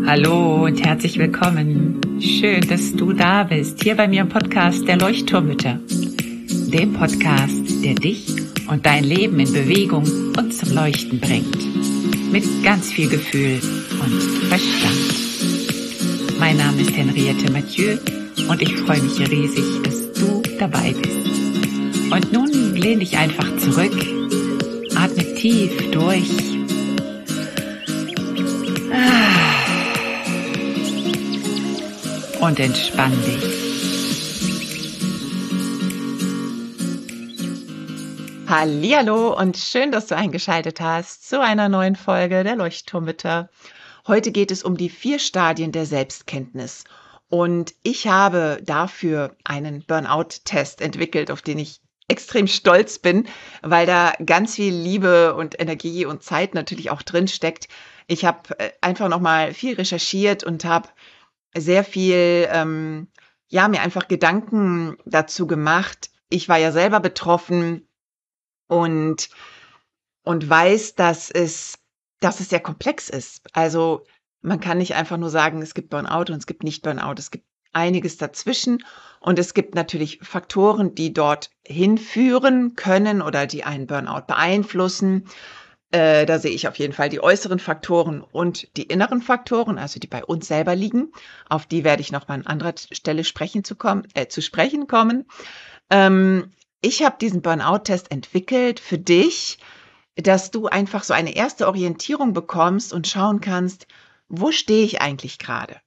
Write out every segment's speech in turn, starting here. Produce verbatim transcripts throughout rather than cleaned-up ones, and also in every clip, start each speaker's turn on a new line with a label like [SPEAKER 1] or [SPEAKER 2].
[SPEAKER 1] Hallo und herzlich willkommen. Schön, dass du da bist, hier bei mir im Podcast der Leuchtturmmütter. Dem Podcast, der dich und dein Leben in Bewegung und zum Leuchten bringt. Mit ganz viel Gefühl und Verstand. Mein Name ist Henriette Mathieu und ich freue mich riesig, dass du dabei bist. Und nun lehn dich einfach zurück, atme tief durch. Und entspann dich. Hallihallo und schön, dass du eingeschaltet hast zu einer neuen Folge der Leuchtturmmütter. Heute geht es um die vier Stadien der Selbstkenntnis. Und ich habe dafür einen Burnout-Test entwickelt, auf den ich extrem stolz bin, weil da ganz viel Liebe und Energie und Zeit natürlich auch drin steckt. Ich habe einfach nochmal viel recherchiert und habe sehr viel, ähm, ja, mir einfach Gedanken dazu gemacht. Ich war ja selber betroffen und, und weiß, dass es, dass es sehr komplex ist. Also man kann nicht einfach nur sagen, es gibt Burnout und es gibt nicht Burnout. Es gibt einiges dazwischen und es gibt natürlich Faktoren, die dort hinführen können oder die einen Burnout beeinflussen. Äh, da sehe ich auf jeden Fall die äußeren Faktoren und die inneren Faktoren, also die bei uns selber liegen. Auf die werde ich noch mal an anderer Stelle sprechen zu, kommen, äh, zu sprechen kommen. Ähm, ich habe diesen Burnout-Test entwickelt für dich, dass du einfach so eine erste Orientierung bekommst und schauen kannst, wo stehe ich eigentlich gerade?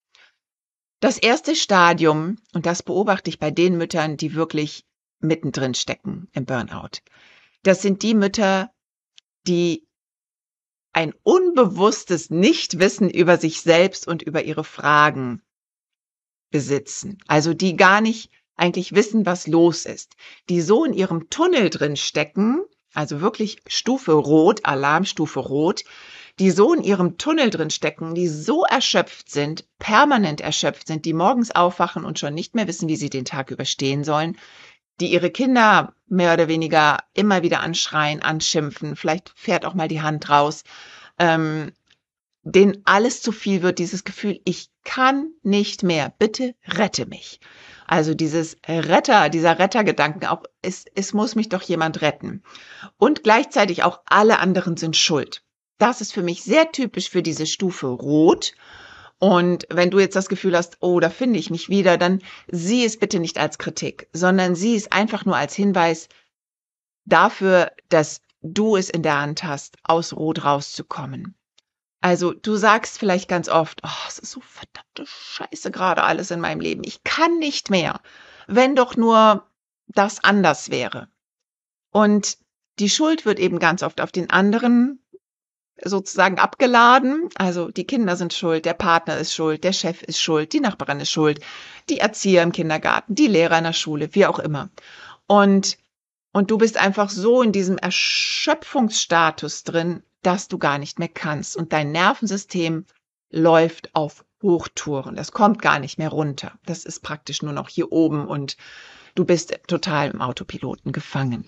[SPEAKER 1] Das erste Stadium, und das beobachte ich bei den Müttern, die wirklich mittendrin stecken im Burnout, das sind die Mütter, die ein unbewusstes Nichtwissen über sich selbst und über ihre Fragen besitzen. Also die gar nicht eigentlich wissen, was los ist. Die so in ihrem Tunnel drin stecken, also wirklich Stufe Rot, Alarmstufe Rot, die so in ihrem Tunnel drin stecken, die so erschöpft sind, permanent erschöpft sind, die morgens aufwachen und schon nicht mehr wissen, wie sie den Tag überstehen sollen, die ihre Kinder mehr oder weniger immer wieder anschreien, anschimpfen, vielleicht fährt auch mal die Hand raus, ähm, denen alles zu viel wird, dieses Gefühl, ich kann nicht mehr, bitte rette mich. Also dieses Retter, dieser Rettergedanken, auch es, es muss mich doch jemand retten. Und gleichzeitig auch alle anderen sind schuld. Das ist für mich sehr typisch für diese Stufe Rot. Und wenn du jetzt das Gefühl hast, oh, da finde ich mich wieder, dann sieh es bitte nicht als Kritik, sondern sieh es einfach nur als Hinweis dafür, dass du es in der Hand hast, aus Rot rauszukommen. Also du sagst vielleicht ganz oft, oh, es ist so verdammte Scheiße gerade alles in meinem Leben. Ich kann nicht mehr, wenn doch nur das anders wäre. Und die Schuld wird eben ganz oft auf den anderen sozusagen abgeladen. Also die Kinder sind schuld, der Partner ist schuld, der Chef ist schuld, die Nachbarin ist schuld, die Erzieher im Kindergarten, die Lehrer in der Schule, wie auch immer. Und, und du bist einfach so in diesem Erschöpfungsstatus drin, dass du gar nicht mehr kannst. Und dein Nervensystem läuft auf Hochtouren. Das kommt gar nicht mehr runter. Das ist praktisch nur noch hier oben und du bist total im Autopiloten gefangen.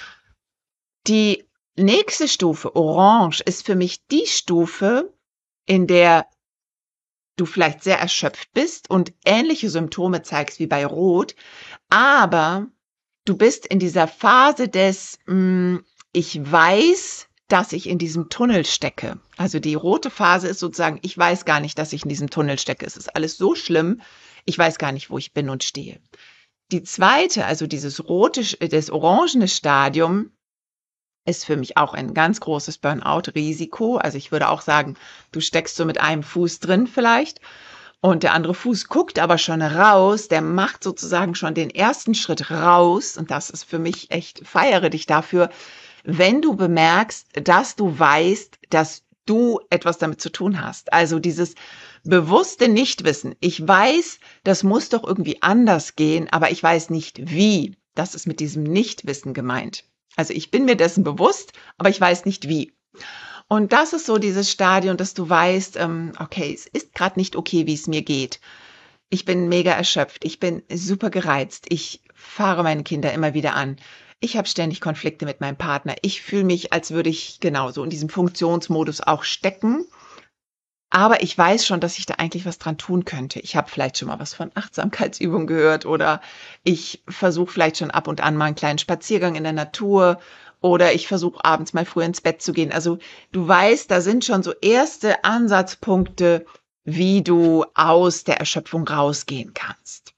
[SPEAKER 1] Die nächste Stufe, Orange, ist für mich die Stufe, in der du vielleicht sehr erschöpft bist und ähnliche Symptome zeigst wie bei Rot, aber du bist in dieser Phase des, mh, ich weiß, dass ich in diesem Tunnel stecke. Also die rote Phase ist sozusagen, ich weiß gar nicht, dass ich in diesem Tunnel stecke. Es ist alles so schlimm, ich weiß gar nicht, wo ich bin und stehe. Die zweite, also dieses rote, das orangene Stadium, ist für mich auch ein ganz großes Burnout-Risiko. Also ich würde auch sagen, du steckst so mit einem Fuß drin vielleicht und der andere Fuß guckt aber schon raus, der macht sozusagen schon den ersten Schritt raus und das ist für mich echt, feiere dich dafür, wenn du bemerkst, dass du weißt, dass du etwas damit zu tun hast. Also dieses bewusste Nichtwissen. Ich weiß, das muss doch irgendwie anders gehen, aber ich weiß nicht wie. Das ist mit diesem Nichtwissen gemeint. Also ich bin mir dessen bewusst, aber ich weiß nicht wie. Und das ist so dieses Stadium, dass du weißt, ähm, okay, es ist gerade nicht okay, wie es mir geht. Ich bin mega erschöpft, ich bin super gereizt, ich fahre meine Kinder immer wieder an. Ich habe ständig Konflikte mit meinem Partner. Ich fühle mich, als würde ich genauso in diesem Funktionsmodus auch stecken. aber ich weiß schon, dass ich da eigentlich was dran tun könnte. Ich habe vielleicht schon mal was von Achtsamkeitsübungen gehört oder ich versuche vielleicht schon ab und an mal einen kleinen Spaziergang in der Natur oder ich versuche abends mal früher ins Bett zu gehen. Also du weißt, da sind schon so erste Ansatzpunkte, wie du aus der Erschöpfung rausgehen kannst.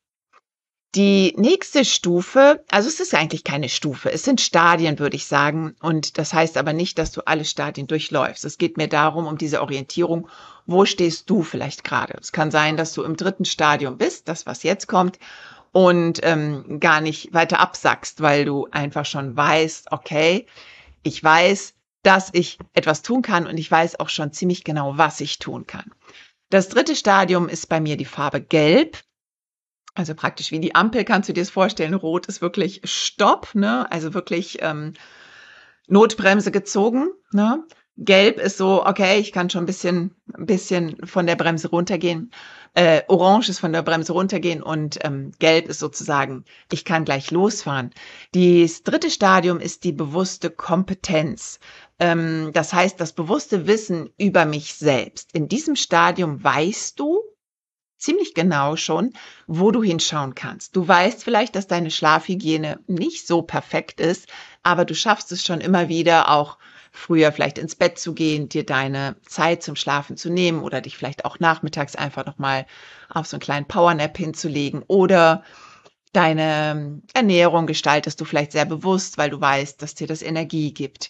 [SPEAKER 1] Die nächste Stufe, also es ist eigentlich keine Stufe, es sind Stadien, würde ich sagen. Und das heißt aber nicht, dass du alle Stadien durchläufst. Es geht mir darum, um diese Orientierung, wo stehst du vielleicht gerade? Es kann sein, dass du im dritten Stadium bist, das, was jetzt kommt, und ähm, gar nicht weiter absackst, weil du einfach schon weißt, okay, ich weiß, dass ich etwas tun kann und ich weiß auch schon ziemlich genau, was ich tun kann. Das dritte Stadium ist bei mir die Farbe Gelb. Also praktisch wie die Ampel kannst du dir das vorstellen. Rot ist wirklich Stopp, ne? Also wirklich ähm, Notbremse gezogen, ne? Gelb ist so, okay, ich kann schon ein bisschen, ein bisschen von der Bremse runtergehen. Äh, Orange ist von der Bremse runtergehen und ähm, Gelb ist sozusagen, ich kann gleich losfahren. Das dritte Stadium ist die bewusste Kompetenz. Ähm, das heißt, das bewusste Wissen über mich selbst. In diesem Stadium weißt du ziemlich genau schon, wo du hinschauen kannst. Du weißt vielleicht, dass deine Schlafhygiene nicht so perfekt ist, aber du schaffst es schon immer wieder, auch früher vielleicht ins Bett zu gehen, dir deine Zeit zum Schlafen zu nehmen oder dich vielleicht auch nachmittags einfach nochmal auf so einen kleinen Powernap hinzulegen oder deine Ernährung gestaltest du vielleicht sehr bewusst, weil du weißt, dass dir das Energie gibt.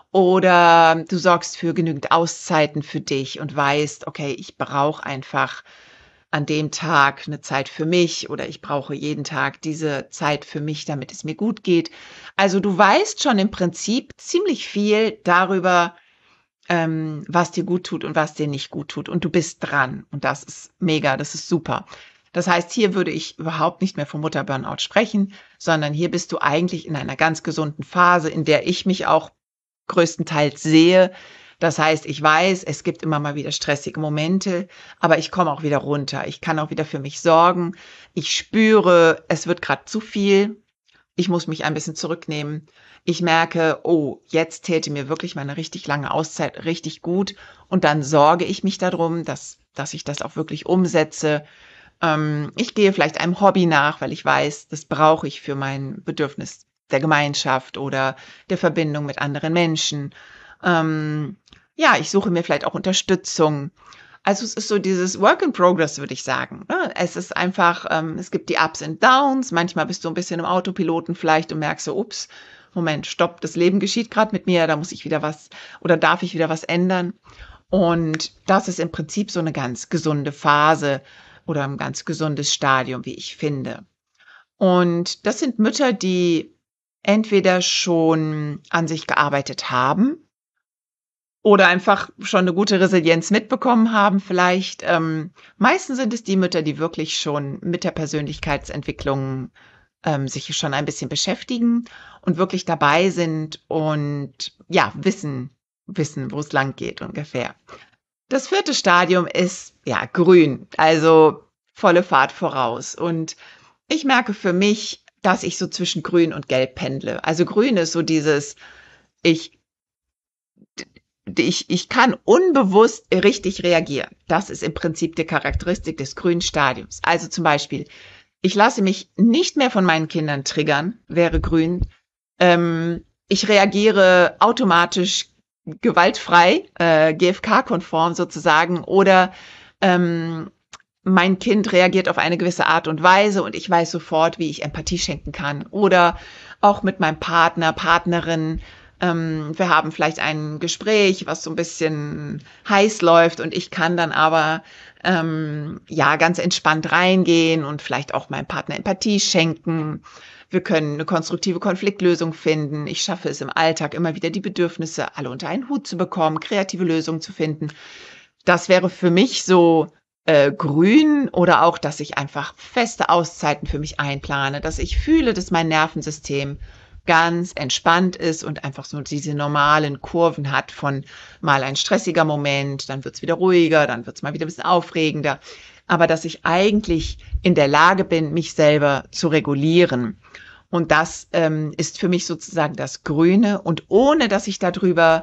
[SPEAKER 1] Oder du sorgst für genügend Auszeiten für dich und weißt, okay, ich brauche einfach an dem Tag eine Zeit für mich oder ich brauche jeden Tag diese Zeit für mich, damit es mir gut geht. Also du weißt schon im Prinzip ziemlich viel darüber, ähm, was dir gut tut und was dir nicht gut tut. Und du bist dran. Und das ist mega, das ist super. Das heißt, hier würde ich überhaupt nicht mehr vom Mutterburnout sprechen, sondern hier bist du eigentlich in einer ganz gesunden Phase, in der ich mich auch größtenteils sehe. Das heißt, ich weiß, es gibt immer mal wieder stressige Momente, aber ich komme auch wieder runter. Ich kann auch wieder für mich sorgen. Ich spüre, es wird gerade zu viel. Ich muss mich ein bisschen zurücknehmen. Ich merke, oh, jetzt täte mir wirklich meine richtig lange Auszeit richtig gut. Und dann sorge ich mich darum, dass, dass ich das auch wirklich umsetze. Ähm, ich gehe vielleicht einem Hobby nach, weil ich weiß, das brauche ich für mein Bedürfnis der Gemeinschaft oder der Verbindung mit anderen Menschen. Ähm, ja, ich suche mir vielleicht auch Unterstützung. Also es ist so dieses Work in Progress, würde ich sagen. Ne? Es ist einfach, ähm, es gibt die Ups und Downs. Manchmal bist du ein bisschen im Autopiloten vielleicht und merkst so, ups, Moment, stopp, das Leben geschieht gerade mit mir, da muss ich wieder was oder darf ich wieder was ändern. Und das ist im Prinzip so eine ganz gesunde Phase oder ein ganz gesundes Stadium, wie ich finde. Und das sind Mütter, die entweder schon an sich gearbeitet haben oder einfach schon eine gute Resilienz mitbekommen haben vielleicht. Ähm, meistens sind es die Mütter, die wirklich schon mit der Persönlichkeitsentwicklung ähm, sich schon ein bisschen beschäftigen und wirklich dabei sind und ja, wissen, wissen, wo es lang geht ungefähr. Das vierte Stadium ist ja grün, also volle Fahrt voraus. Und ich merke für mich, dass ich so zwischen grün und gelb pendle. Also grün ist so dieses, ich ich, ich kann unbewusst richtig reagieren. Das ist im Prinzip die Charakteristik des grünen Stadiums. Also zum Beispiel, ich lasse mich nicht mehr von meinen Kindern triggern, wäre grün. Ähm, ich reagiere automatisch gewaltfrei, äh, G F K-konform sozusagen, oder ähm, mein Kind reagiert auf eine gewisse Art und Weise und ich weiß sofort, wie ich Empathie schenken kann. Oder auch mit meinem Partner, Partnerin. Ähm, wir haben vielleicht ein Gespräch, was so ein bisschen heiß läuft und ich kann dann aber ähm, ja ganz entspannt reingehen und vielleicht auch meinem Partner Empathie schenken. Wir können eine konstruktive Konfliktlösung finden. Ich schaffe es im Alltag immer wieder, die Bedürfnisse alle unter einen Hut zu bekommen, kreative Lösungen zu finden. Das wäre für mich so äh, grün oder auch, dass ich einfach feste Auszeiten für mich einplane, dass ich fühle, dass mein Nervensystem ganz entspannt ist und einfach so diese normalen Kurven hat von mal ein stressiger Moment, dann wird's wieder ruhiger, dann wird's mal wieder ein bisschen aufregender. Aber dass ich eigentlich in der Lage bin, mich selber zu regulieren. Und das ähm, ist für mich sozusagen das Grüne. Und ohne dass ich darüber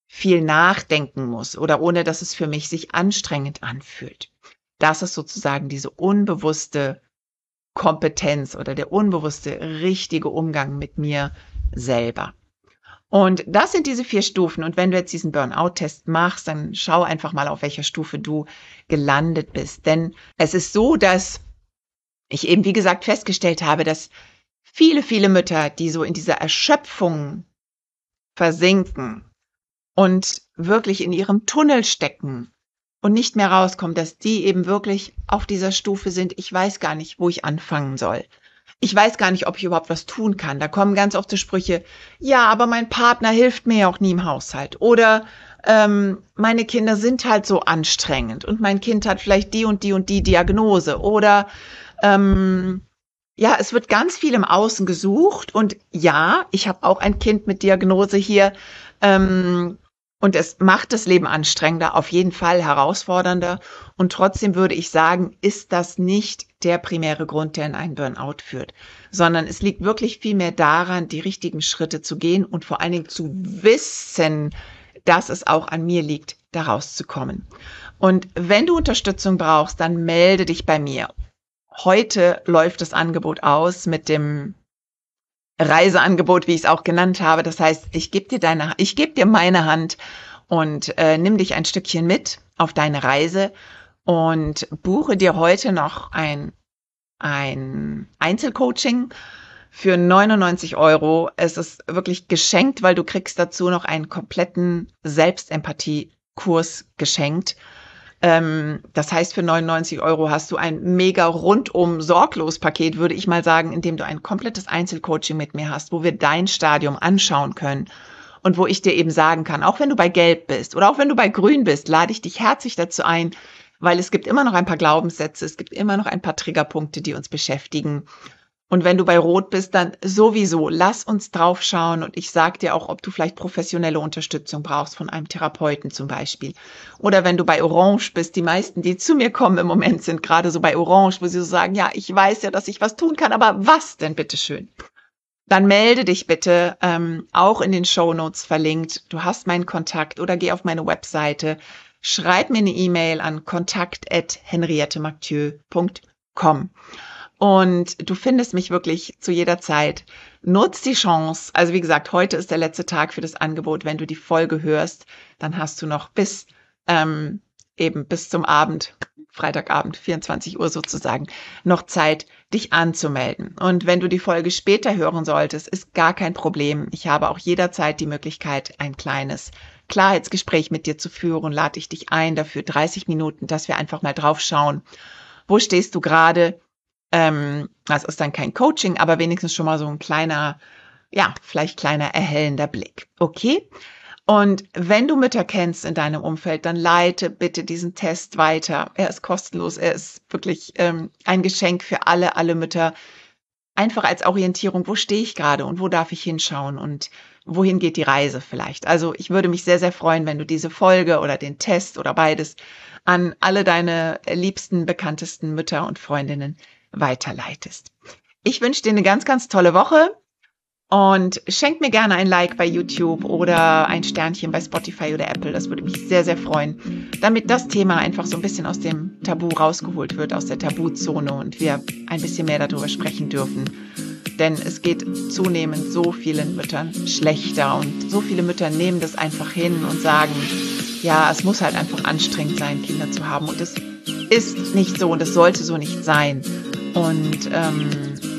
[SPEAKER 1] viel nachdenken muss oder ohne dass es für mich sich anstrengend anfühlt. Das ist sozusagen diese unbewusste Kompetenz oder der unbewusste richtige Umgang mit mir selber. Und das sind diese vier Stufen. Und wenn du jetzt diesen Burnout-Test machst, dann schau einfach mal, auf welcher Stufe du gelandet bist. Denn es ist so, dass ich eben, wie gesagt, festgestellt habe, dass viele, viele Mütter, die so in dieser Erschöpfung versinken und wirklich in ihrem Tunnel stecken und nicht mehr rauskommen, dass die eben wirklich auf dieser Stufe sind, ich weiß gar nicht, wo ich anfangen soll. Ich weiß gar nicht, ob ich überhaupt was tun kann. Da kommen ganz oft so Sprüche, ja, aber mein Partner hilft mir ja auch nie im Haushalt. Oder ähm, meine Kinder sind halt so anstrengend und mein Kind hat vielleicht die und die und die Diagnose. Oder ähm, ja, es wird ganz viel im Außen gesucht. Und ja, ich habe auch ein Kind mit Diagnose hier. Ähm, und es macht das Leben anstrengender, auf jeden Fall herausfordernder. Und trotzdem würde ich sagen, ist das nicht der primäre Grund, der in einen Burnout führt, sondern es liegt wirklich viel mehr daran, die richtigen Schritte zu gehen und vor allen Dingen zu wissen, dass es auch an mir liegt, da rauszukommen. Und wenn du Unterstützung brauchst, dann melde dich bei mir. Heute läuft das Angebot aus mit dem Reiseangebot, wie ich es auch genannt habe. Das heißt, ich gebe dir deine, ich gebe dir meine Hand und äh, nimm dich ein Stückchen mit auf deine Reise und buche dir heute noch ein, ein Einzelcoaching für neunundneunzig Euro. Es ist wirklich geschenkt, weil du kriegst dazu noch einen kompletten Selbstempathie-Kurs geschenkt. Das heißt, für neunundneunzig Euro hast du ein mega rundum sorglos Paket, würde ich mal sagen, in dem du ein komplettes Einzelcoaching mit mir hast, wo wir dein Stadium anschauen können und wo ich dir eben sagen kann, auch wenn du bei Gelb bist oder auch wenn du bei Grün bist, lade ich dich herzlich dazu ein, weil es gibt immer noch ein paar Glaubenssätze, es gibt immer noch ein paar Triggerpunkte, die uns beschäftigen. Und wenn du bei Rot bist, dann sowieso, lass uns drauf schauen und ich sag dir auch, ob du vielleicht professionelle Unterstützung brauchst von einem Therapeuten zum Beispiel. Oder wenn du bei Orange bist, die meisten, die zu mir kommen im Moment, sind gerade so bei Orange, wo sie so sagen, ja, ich weiß ja, dass ich was tun kann, aber was denn bitteschön? Dann melde dich bitte, ähm, auch in den Shownotes verlinkt. Du hast meinen Kontakt oder geh auf meine Webseite, schreib mir eine E-Mail an kontakt at henriette mathieu punkt com. Und du findest mich wirklich zu jeder Zeit. Nutz die Chance. Also wie gesagt, heute ist der letzte Tag für das Angebot. Wenn du die Folge hörst, dann hast du noch bis ähm, eben bis zum Abend, Freitagabend, vierundzwanzig Uhr sozusagen, noch Zeit, dich anzumelden. Und wenn du die Folge später hören solltest, ist gar kein Problem. Ich habe auch jederzeit die Möglichkeit, ein kleines Klarheitsgespräch mit dir zu führen. Lade ich dich ein dafür dreißig Minuten, dass wir einfach mal drauf schauen. Wo stehst du gerade? Ähm, das ist dann kein Coaching, aber wenigstens schon mal so ein kleiner, ja, vielleicht kleiner erhellender Blick. Okay? Und wenn du Mütter kennst in deinem Umfeld, dann leite bitte diesen Test weiter. Er ist kostenlos, er ist wirklich ähm, ein Geschenk für alle, alle Mütter. Einfach als Orientierung, wo stehe ich gerade und wo darf ich hinschauen und wohin geht die Reise vielleicht. Also ich würde mich sehr, sehr freuen, wenn du diese Folge oder den Test oder beides an alle deine liebsten, bekanntesten Mütter und Freundinnen weiterleitest. Ich wünsche dir eine ganz, ganz tolle Woche und schenk mir gerne ein Like bei YouTube oder ein Sternchen bei Spotify oder Apple. Das würde mich sehr, sehr freuen, damit das Thema einfach so ein bisschen aus dem Tabu rausgeholt wird, aus der Tabuzone und wir ein bisschen mehr darüber sprechen dürfen. Denn es geht zunehmend so vielen Müttern schlechter und so viele Mütter nehmen das einfach hin und sagen, ja, es muss halt einfach anstrengend sein, Kinder zu haben und es ist nicht so und es sollte so nicht sein. Und ähm,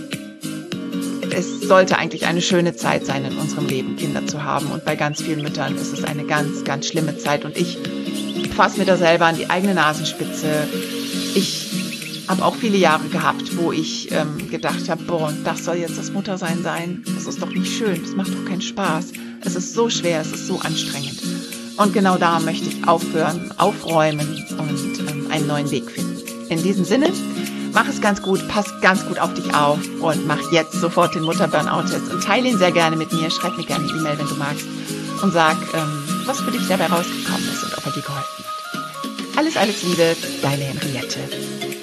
[SPEAKER 1] es sollte eigentlich eine schöne Zeit sein in unserem Leben, Kinder zu haben. Und bei ganz vielen Müttern ist es eine ganz, ganz schlimme Zeit. Und ich fasse mir da selber an die eigene Nasenspitze. Ich habe auch viele Jahre gehabt, wo ich ähm, gedacht habe, boah, das soll jetzt das Muttersein sein. Das ist doch nicht schön, das macht doch keinen Spaß. Es ist so schwer, es ist so anstrengend. Und genau da möchte ich aufhören, aufräumen und ähm, einen neuen Weg finden. In diesem Sinne, mach es ganz gut, pass ganz gut auf dich auf und mach jetzt sofort den Mutter-Burnout-Test und teile ihn sehr gerne mit mir. Schreib mir gerne eine E-Mail, wenn du magst und sag, ähm, was für dich dabei rausgekommen ist und ob er dir geholfen hat. Alles, alles Liebe, deine Henriette.